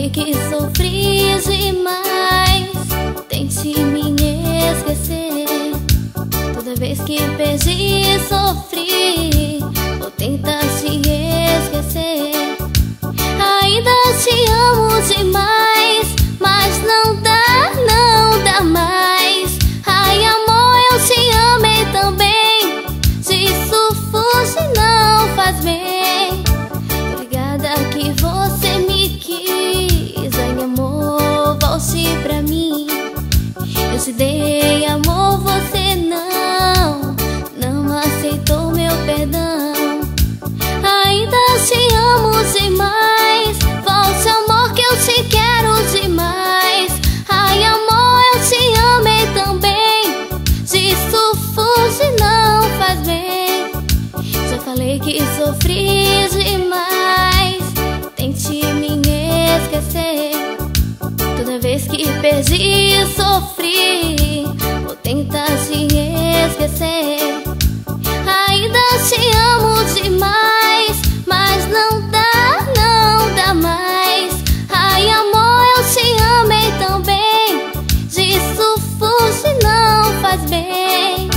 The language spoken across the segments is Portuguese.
falei que sofri demais. Tente me esquecer. Toda vez que perdi, sofri. Vou tentar te esquecer. Ainda te amo demais, mas não dá mais. Ai, amor, eu te amei também. Disso fuge não faz bem. Obrigada que você me quis. Ai, amor, volte pra mim. Eu te dei amor, você não aceitou meu perdão. Ainda te amo demais. Volte, amor, que eu te quero demais. Ai, amor, eu te amei também. Disso fuge não faz bem. Já falei que sofri demais. Tente me esquecer. Toda vez que perdi, sofri. Vou tentar te esquecer. Ainda te amo demais, mas não dá mais. Ai, amor, eu te amei também. Disso fuge não faz bem.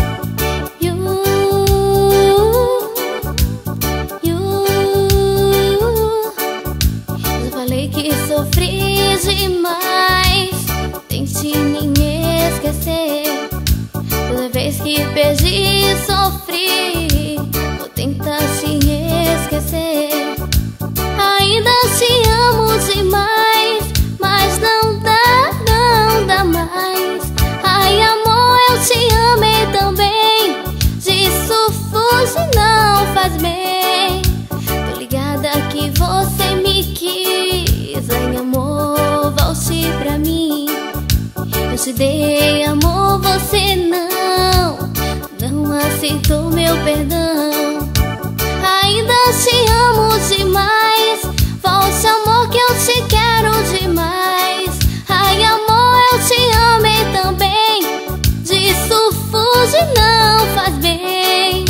Já falei que sofri demais. Tente me esquecer. Toda vez que perdi, sofri. Vou tentar te esquecer. Ainda te amo demais, mas não dá mais. Ai, amor, eu te amei também. Disso fuge não faz bem. Tô ligada que você me quis. Ai, amor, volte pra mim. Eu te dei amor, você não aceitou meu perdão. Ainda te amo demais. Volte, amor, que eu te quero demais. Ai, amor, eu te amei também. Disso fuge não faz bem.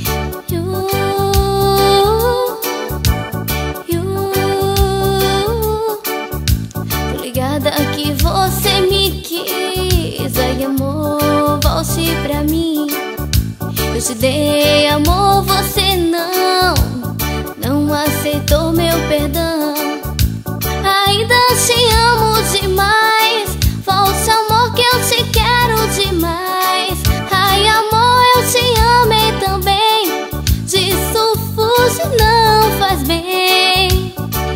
Tô ligada que você me quis. Ai, amor, volte pra mim. Eu te dei amor, você não aceitou meu perdão. Ainda te amo demais. Volte, amor, que eu te quero demais. Ai, amor, eu te amei também. Disso fuge não faz bem.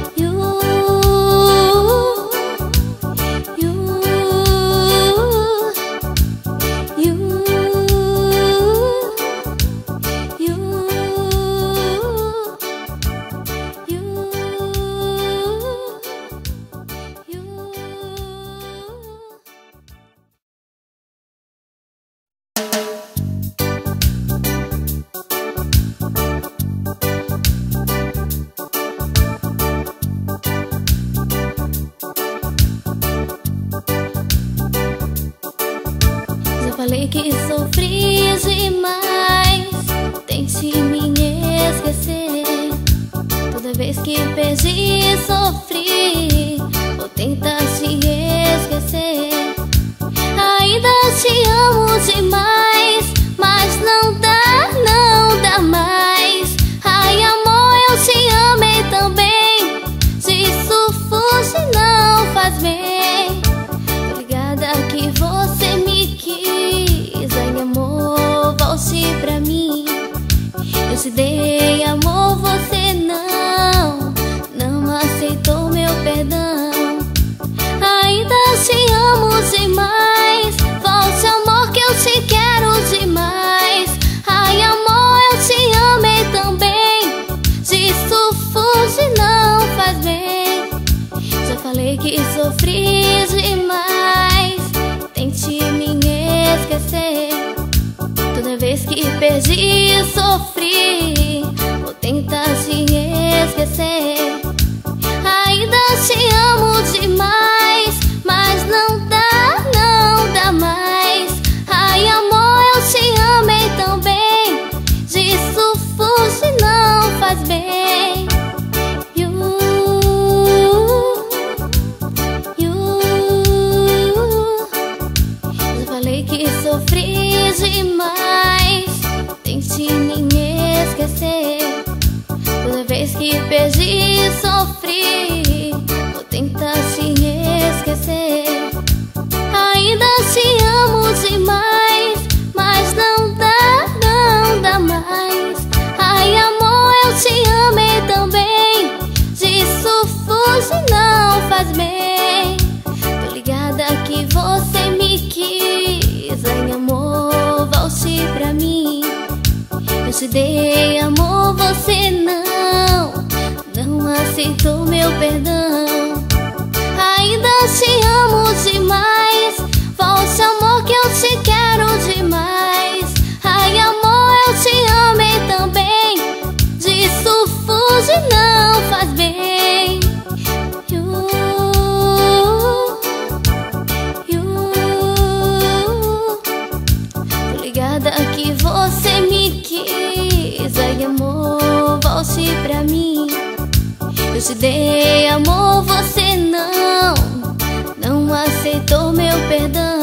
Falei que sofri demais. Tente me esquecer. Toda vez que perdi, sofri. Vou tentar te esquecer. Ainda te amo demais, mas não dá mais. Ai, amor, eu te amei também. Disso fuge não faz bem. Obrigada que você me quis. Ai, amor, volte pra mim. Eu te dei amor, você não aceitou meu perdão. Ainda te amo demais. Volte, amor, que eu te quero demais. Ai, amor, eu te amei também. Disso fuge não faz bem. Já falei que sofri demais. Tente me esquecer. Toda vez que perdi, sofri. Vou tentar te esquecer. Ainda te amo demais, mas não dá mais. Ai, amor, eu te amei também. Disso fuge não faz bem. vez que perdi e sofri, vou tentar te esquecer. Ainda te amo demais, mas não dá mais. Ai amor, eu te amei também, disso fugir não faz bem. Tô ligada que você me quis, ai amor, volte pra mim. Eu te dei amor, você não aceitou meu perdão. Ainda te amo demais, volte amor que eu te quero demais. Ai amor, eu te amei também, disso fugir não faz bem. Tô ligada que você me quis, ai amor, volte pra mim. Eu te dei amor, você não aceitou meu perdão.